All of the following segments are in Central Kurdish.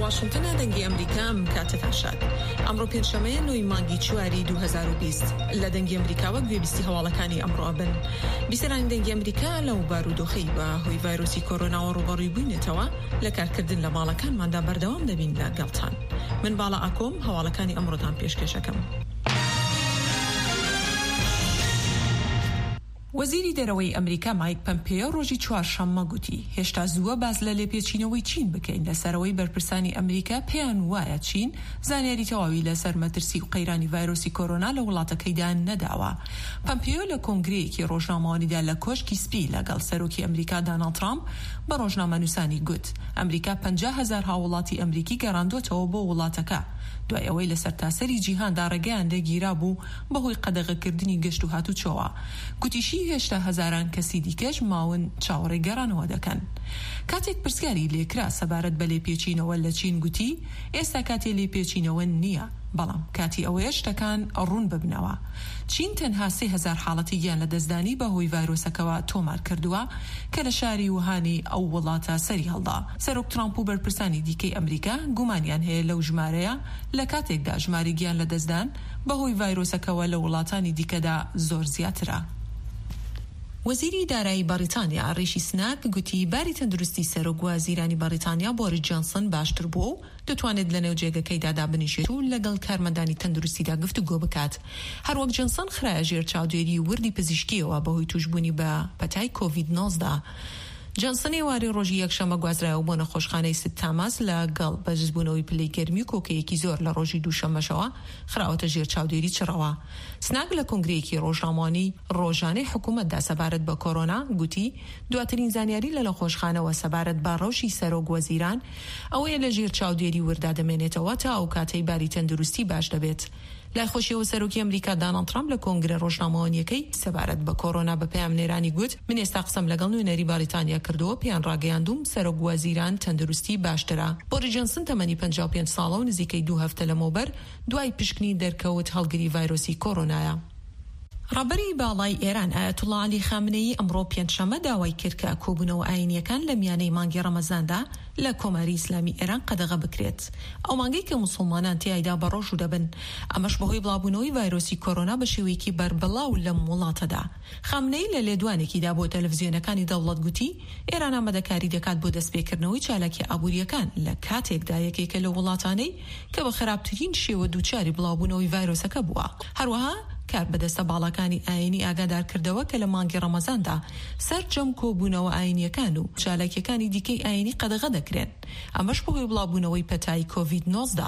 واشنگتن دەنگی ئەمریکا کاتتان ئەمڕۆ پێنجشەمەیە 9 مانگی چواری 2020 لە دەنگی ئەمریکاوە گوێبیستی هەواڵەکانی ئەمڕۆ بن. بیسەرانی دەنگی ئەمریکا لەو بارودۆخەی بە هۆی ڤایرۆسی کۆرۆناوە ڕوبەڕووی بوونێتەوە لە کارکردن لە ماڵەکانماندا بەردەوام دەبین لەگەڵتان. من باڵا ئاکۆم هەواڵەکانی ئەمڕۆتان پێشکەشەکەم. وەزیری دەرەوەی ئەمریکا مایک پەمپێۆ ڕۆژی چوارشەممە گوتی هێشتا زووە باز لە لێپێچینەوەی چین بکەین لەسەرەوەی بەرپرسانی ئەمریکا پێیان وایە چین زانیاری تەواوی لەسەر مەترسی و قەیرانی ڤایرۆسی کۆرۆنا لە وڵاتەکەیدا نەداوە. پەمپێۆ لە کۆنگرەیەکی ڕۆژنامەوانیدا لە کۆشکی سپی لەگەڵ سەرۆکی ئەمریکا دۆناڵد ترامپ بە ڕۆژنامەنووسانی گوت ئەمریکا 50,000 هاوڵاتی ئەمریکی گەڕاندوتەوە بۆ وڵاتەکە دوای ئەوەی لەسەر تاسەری جیهاندا ڕێگەیان دەگیرا بوو بەهۆی قەدەغەکردنی گەشت و هاتوچۆوە. گوتیشی هێشتا هەزاران کەسی دیکەش ماون چاوەڕێی گەڕانەوە دەکەن. کاتێک پرسیاری لێکرا سەبارەت بە لێپێچینەوە لە چین گوتی ئێستا کاتێ لێپێچینەوە نییە، بەڵام کاتی ئەوەیە شتەکان ڕوون ببنەوە. چین تەنها 3,000 حاڵەتی گیان لە دەستدانی بەهۆی ڤایرۆسەکەوە تۆمار کردووە کە لە شاری ووهانی ئەو وڵاتە سەری هەڵدا. سەرۆک ترامپ و بەرپرسانی دیکەی ئەمریکا گومانیان هەیە لەو ژمارەیە لە کاتێکدا ژماری گیان لە دەستدان بەهۆی ڤایرۆسەکەوە لە وڵاتانی دیکەدا زۆر زیاترە. وەزیری دارایی بەریتانیا ڕیشی سناک گوتی باری تەندروستی سەرۆک وەزیرانی بەریتانیا بۆریس جۆنسن باشتر بوو و دەتوانێت لە نێو جێگەکەیدا دابنیشێت و لەگەڵ کارمەندانی تەندروستیدا گفتوگۆ بکات. هەروەک جۆنسن خرایە ژێر چاودێری وردی پزیشکیەوە بەهۆی توشبوونی بە پەتای کۆڤید-19. جۆنسن ئێوارەی ڕۆژی یەکشەممە گوازرایەوە بۆ نەخۆشخانەی ست تاماس لەگەڵ بەجزبوونەوەی پلەی گەرمی و کۆکەیەکی زۆر لە ڕۆژی دووشەممەشەوە خراوەتە ژێر چاودێری چڕەوە. سناک لە کۆنگرەیەکی ڕۆژنامەوانی ڕۆژانەی حکوومەتدا سەبارەت بە کۆرۆنا گوتی دواترین زانیاری لە نەخۆشخانەوە سەبارەت بە ڕەوشی سەرۆک وەزیران ئەوەیە لە ژێر چاودێری وردا دەمێنێتەوە تا ئەو کاتەی باری تەندروستی باش دەبێت. لای خۆشیەوە سەرۆکی ئەمریکا دۆناڵد ترامپ لە کۆنگرە ڕۆژنامەوانیەکەی سەبارەت بە کۆرۆنا بە پەیامنێرانی گوت من ئێستا قسەم لەگەڵ نوێنەری بەریتانیا کردەوە پێیان ڕاگەیاندوم سەرۆک وەزیران تەندروستی باشترە. بۆریس جۆنسن تەمەنی 55 ساڵە و نزیکەی 2 هەفتە لەمەوبەر دوای پشکنی دەرکەوت هەڵگری ڤایرۆسی کۆرۆنایە. ڕابەری باڵای ئێران ئایەتوڵڵا عەلی خامنەیی ئەمڕۆ پێنجشەممە داوای کرد کە کۆبوونەوە ئاینیەکان لە میانەی مانگی ڕەمەزاندا لە کۆماری ئیسلامی ئێران قەدەغە بکرێت. ئەو مانگەی کە موسڵمانان تیایدا بەڕۆژ و دەبن ئەمەش بەهۆی بڵاوبوونەوەی ڤایرۆسی کۆرۆنا بە شێوەیەکی بەربەڵاو لەم وڵاتەدا. خامنەی لە لێدوانێکیدا بۆ تەلەڤیزیۆنەکانی دەوڵەت گوتی ئێران ئامادەکاری دەکات بۆ دەستپێکردنەوەی چالاکی ئابوووریەکان لە کاتێکدا یەکێکە لە وڵاتانەی کە بە خراپترین شێوە دووچاری بڵاوبوونەوەی ڤایرۆسەکە بووە. هەروەها کار بەدەستە باڵەکانی ئاینی ئاگادار کردەوە کە لە مانگی ڕەمەزاندا سەرجەم کۆبوونەوە ئاینیەکان و چالاکیەکانی دیکەی ئاینی قەدەغە دەکرێن. ئەمەش بەهۆی بڵاوبوونەوەی پەتای کۆڤید-19.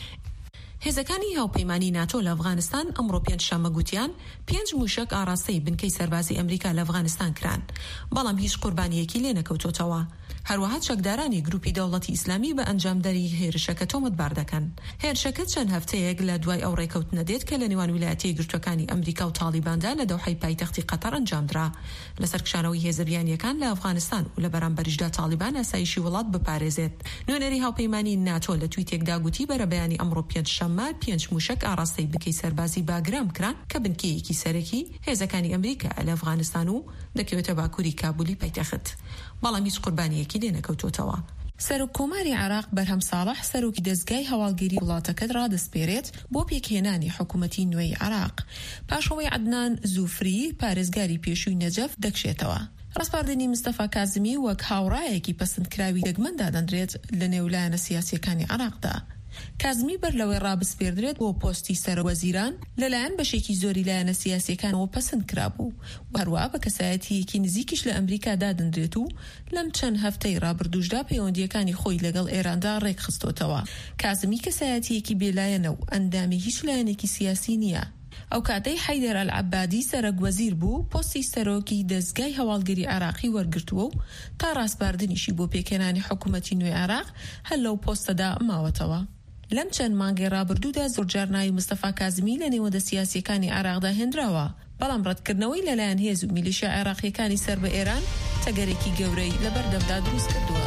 هێزەکانی هاوپەیمانی ناتۆ لە ئەفغانستان ئەمڕۆ پێنجشەممە گوتیان 5 موشک ئاراستەی بنکەی سەربازی ئەمریکا لە ئەفغانستان کران، بەڵام هیچ قوربانیەکی لێ نەکەوتۆتەوە. هەروەها چەکدارانی گروپی دەوڵەتی ئیسلامی بە ئەنجامدەری هێرشەکە تۆمەتبار دەکەن. هێرشەکە چەند هەفتەیەک لە دوای ئەو ڕێکەوتنە دێت کە لە نێوان ویلایەتە یەکگرتووەکانی ئەمریکا و تالیباندا لە دۆحەی پایتەختی قەتەر ئەنجامدرا لەسەر کشانەوەی هێزەبیانیەکان لە ئەفغانستان و لە بەرامبەریشدا تالیبان ئاسایشی وڵات بپارێزێت. نوێنەری هاوپەیمانی ناتۆ لە تویتێکدا گوتی بەرەبەیانی ئەمڕۆ پێنجشەممە 5 موشک ئاراستەی بنکەی سەربازی باگرام کران کە بنکەیەکی سەرەکی هێزەکانی ئەمریکا لە ئەفغانستان و دەکەوێتە باکووری کابولی پایتەخت، بەڵام هیچ قوربانیەکی لێ نەکەوتۆتەوە. سەرۆک کۆماری عێراق بەرهەم ساڵح سەرۆکی دەستگای هەواڵگیری وڵاتەکەت ڕادەسپێرێت بۆ پێکهێنانی حکوومەتی نوێی عێراق پاشەوەی عەدنان زوفری پارێزگاری پێشووی نەجەف دەکشێتەوە. ڕاستپاردنی مستەفا کازمی وەک هاوڕایەکی پەسەندکراوی دەگمەندا دەنرێت لە نێولایەنە سیاسیەکانی عێراقدا. کازمی بەر لەوەی ڕابسپێردرێت بۆ پۆستی سەرۆەزیران لەلایەن بەشێکی زۆری لایەنە سیاسیەکانەوە پەسەند کرابوو و هەروە بە کەسایەتیەکی نزیکیش لە ئەمریکادا دەنرێت و لەم چەند هەفتەی ڕابردووشدا پەیوەندیەکانی خۆی لەگەڵ ئێراندا ڕێکخستۆتەوە. کازمی کەسایەتیەکی بێلایەنە و ئەندامی هیچ لایەنێکی سیاسی نییە. ئەو کاتەی حەیدەر ئەلعەبادی سەرۆکوەزیر بوو پۆستی سەرۆکی دەستگای هەواڵگیری عێراقی وەرگرتووە و تا ڕاستپاردنیشی بۆ پێکهێنانی حکوومەتی نوێی عێراق هەر لەو پۆستەدا ماوەتەوە. لەم چەند مانگەی ڕابردوودا زۆرجار ناوی مستەفا کازمی لە نێوەدە سیاسیەکانی عێراقدا هێنراوە، بەڵام ڕەتکردنەوەی لەلایەن هێز و میلیشیا عێراقیەکانی سەر بە ئێران تەگەرێکی گەورەی لەبەردەمدا دروست کردووە.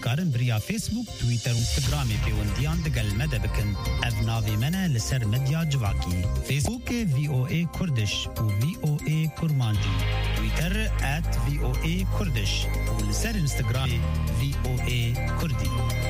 دکارن بریا فیسبوک تویتر و اینستاگرام پیوندیان دگل مده بکن اف ناوی منه لسر مدیا جواکی فیسبوک VOA کردش و VOA کرمانجی تویتر @VOA کردش و لسر اینستاگرام VOA کردی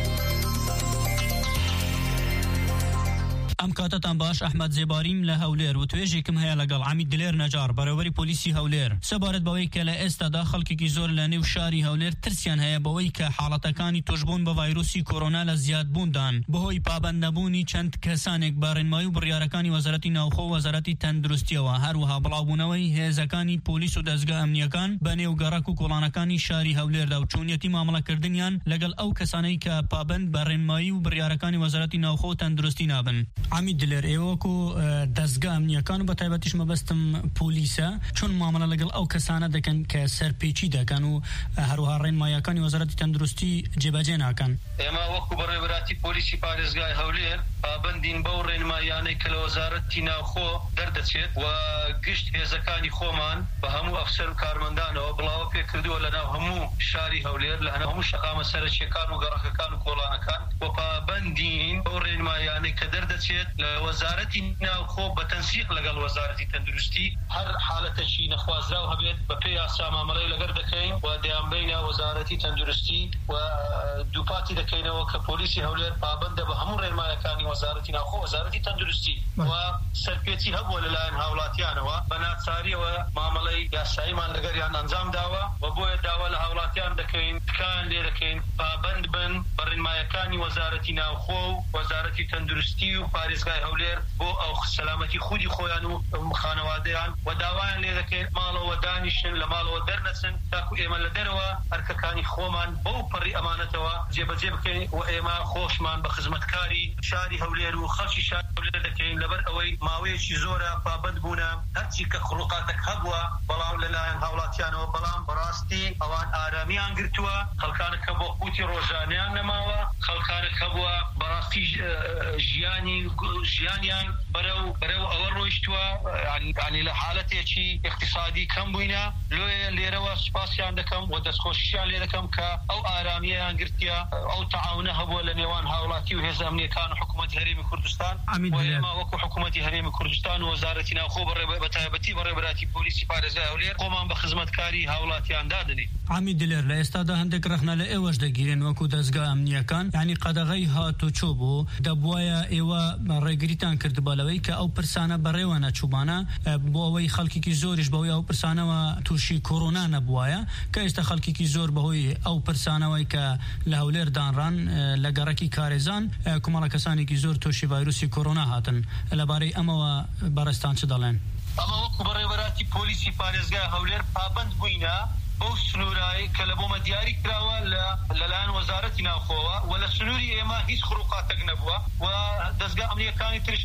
ام کاتتان باش احمد زیباریم له هولیر و تویجی کم هیا لگل عمید دلیر نجار برابری پلیسی هولیر سبارت باوی که لاستا داخل کی زور لنیو شاری هولیر ترسیان هیا باوی که حالتکانی تجبون با ویروسی کرونا لزیاد بوندان بهوی پابند نبونی چند کسانک بارن مایو بریارکانی وزارتی نوخو وزارتی تندرستی و هر وها بلاوبونوی هزکانی پلیس و دزگاه امنیکان بنیو گراکو کولانکانی شاری هولیر داو چونیتی معامله کردنیان لگل او کسانی که پابند بارن مایو بریارکانی وزارتی نوخو تندرستی نابن عمید دلیر ایوکو دزگاه امنیکان با تایبتیش مبستم پولیسا چون معامله لگل او کسانه دکن که سرپیچی دکن و هروها رین مایکانی وزارتی تندرستی جبجه ناکن اما وکو برای براتی پولیسی پارێزگای هەولێر پابندین بەو ڕێنمایانەی کە لە وەزارەتی ناوخۆ دەردەچێت و گشت هێزەکانی خۆمان بە هەموو ئەفسەر و کارمەندانەوە بڵاوە پێکردووە لەناو هەموو شاری هەولێر لە هەموو شەقامە سەرچیەکان و گەڕەکەکان و کۆڵانەکان و پابندین بەو ڕێنمایانەی کە دەردەچێت لە وەزارەتی ناوخۆ بە تەنسیق لەگەڵ وەزارەتی تەندروستی هەر حالەتێکی نەخوازراو هەبێت بە پێی یاسا مامەڵەی لەگەر دەکەین و دەیانبینە وەزارەتی تەندروستی و دووپاتی دەکەینەوە کە پۆلیسی هەولێر پابندە بە هەموو ڕێنمایەکانی وەزارەتی ناوخۆ وەزارەتی تەندروستی و سەرپێچی هەبووە لەلایەن هاوڵاتیانەوە بە ناچاریەوە مامەڵەی یاساییمان لەگەریان ئەنجام داوە و بۆیە داوا لە هاوڵاتیان دەکەین تکایان لێ دەکەین پابند بن بە ڕێنمایەکانی وەزارەتی ناوخۆ و وەزارەتی تەندروستی و پارێزگای هەولێر بۆ ئەو سەلامەتی خودی خۆیان و خانەوادەیان و داوایان لێ دەکەین ماڵەوە دانیشن لە ماڵەوە دەرنەچن تاکو ئێمە لە دەرەوە هەرکەکانی خۆمان بەو پەڕی ئەمانەتەوە جێبەجێ بکەین و ئێمە خۆشمان بە خزمەتکاری شاری هەولێر و خەڵکی شاری هەولێر دەکەین لەبەر ئەوەی ماوەیەکی زۆرە پابند بوونە هەرچی کە خڕوقاتێک هەبووە بەڵام لەلایەن هاوڵاتیانەوە بەڵام بەڕاستی ئەوان ئارامیان گرتووە خەڵکانە کە بۆ قوتی ڕۆژانەیان نەماوە خەڵکانە هەبووە بەڕاستی ژیانیان بەرەو ئەوە ڕۆیشتووە ینی لە حالەتێکی اقتصادی کەم بووینە لێرەوە سوپاسیان دەکەم و دەستخۆشیان لێ دەکەم کە ئەو ئارامیەیان گرتیە ئەو تەعاونە هەبووە لە نێوان هاوڵاتی و هێز ئەمنیەکان و حکوومەتی هەرێمی کوردستان و ئێمە وەکو حکوومەتی هەرێمی کوردستان و وەزارەتی ناوخۆ بە تایبەتی بەڕێبەراتی پۆلیسی پارێزگای هەولێر خۆمان بە خزمەتکاری هاوڵاتیان دادنین. عمید دلێر لە ئێستادا هەندێک ڕەخنە لە ئێوەش دەگیرێن وەکو دەستگا ئەمنیەکان یعنی قەدەغەی هاتوچۆ بوو دەبوایە ئێوە ڕێگریتان کردبالەوەی کە ئەو پرسانە بەڕێوە نەچووبانە بۆ ئەوەی خەڵکێکی زۆریش بەهۆی ئەو پرسانەوە تووشی کۆڕۆنا نەبووایە کە ئێستا خەڵکێکی زۆر بەهۆی ئەو پرسانەوەی کە لە هەولێر دانڕان لە گەڕەکی کارێزان کومەڵە کەسانێکی زۆر تۆشی ڤایرۆسی کۆڕۆنا هاتن لەبارەی ئەمەوە بەڕێستان چ دەڵێن؟ ئەمە وەکو بەڕێوەبەراتی پۆلیسی پارێزگای هەولێر پابند بووینە بەو سنوورایی کە لە بۆمە دیاری کراوە لەلایەن وەزارەتی ناوخۆوە و لە سنووری ئێمە هیچ خڕوقاتێک نەبووە و دەستگا ئەمنیەکانی تریش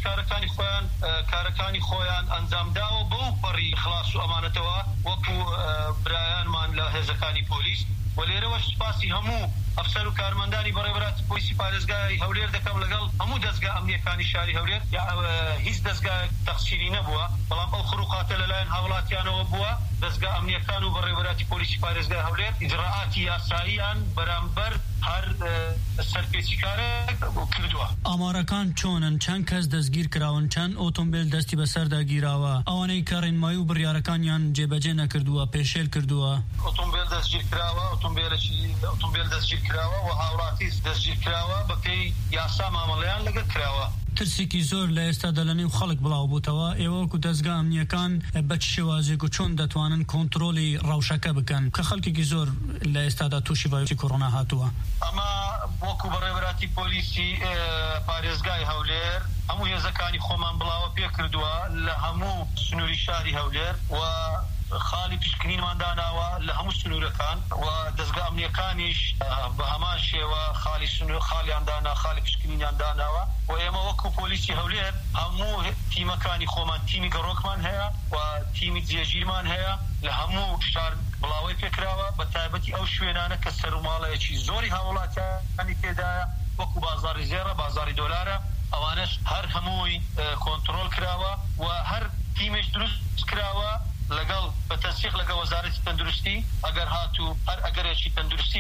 کارەکانی خۆیان ئەنجامداوە بەو پەڕی خلاص و ئەمانەتەوە وەکو برایانمان لە هێزەکانی پۆلیس و لێرەوە سوپاسی هەموو ئەفسەر و کارمەندانی بەڕێوەبەراتی پۆلیسی پارێزگای هەولێر دەکەم لەگەڵ هەموو دەستگا ئەمنیەکانی شاری هەولێر هیچ دەستگای تەقسیری نەبووە بەڵام ئەو خڕوقاتە لەلایەن هاوڵاتیانەوە بووە دەستگا ئەمنیەکان و بەڕێوەبەراتی پۆلیسی پارێزگای هەولێر ئیجراعاتی یاساییان بەرامبەر هەر سەرپێچیکارە کردووە. ئامارەکان چۆنن چەند کەس دەستگیر کراون چەند ئۆتۆمبیل دەستی بەسەردا گیراوە ئەوانەی کە ڕێنمایی و بڕیارەکانیان جێبەجێ نەکردووە پێشێل کردووە ئۆتۆمبیل دەستگیر کراوە ئۆتۆمبیل دەستگیر کراوە و هاوڵاتیش دەستگیر کراوە بەپێی یاسا مامەڵەیان لەگەڵ کراوە. ترسێکی زۆر لە ئێستادا لە نێو خەڵک بڵاو بووتەوە ئێوەکو دەستگا ئەمنیەکان بە چ شێوازێک و چۆن دەتوانن کۆنتڕۆلی ڕەوشەکە بکەن کە خەڵکێکی زۆر لە ئێستادا تووشی ڤایرۆسی کۆڕۆنا هاتووە؟ ئەمە وەکو بەڕێوەبەراتی پۆلیسی پارێزگای هەولێر هەموو هێزەکانی خۆمان بڵاوە پێ کردووە لە هەموو سنووری شاری هەولێر و خاڵی پشکنینمان داناوە لە هەموو سنوورەکان و دەستگا ئەمنیەکانیش بە هەمان شێوە خاڵیان دانا خاڵی پشکنینیان داناوە و ئێمە وەکو پۆلیسی هەولێر هەموو تیمەکانی خۆمان تیمی گەڕۆکمان هەیە و تیمی جێگیرمان هەیە لە هەموو شار بڵاوی پێکراوە بە تایبەتی ئەو شوێنانە کە سەرماڵەیەکی زۆری هاوڵاتیانی تێدایە وەکو بازاری زێڕە بازاری دۆلارە ئەوانش هەر هەمووی کۆنتڕۆل کراوە و هەر تیمێش دروست کراوە لەگەڵ بە تەنسیق لەگەڵ وەزارەتی تەندروستی ئەگەر هاتوو هەر ئەگەرێکی تەندروستی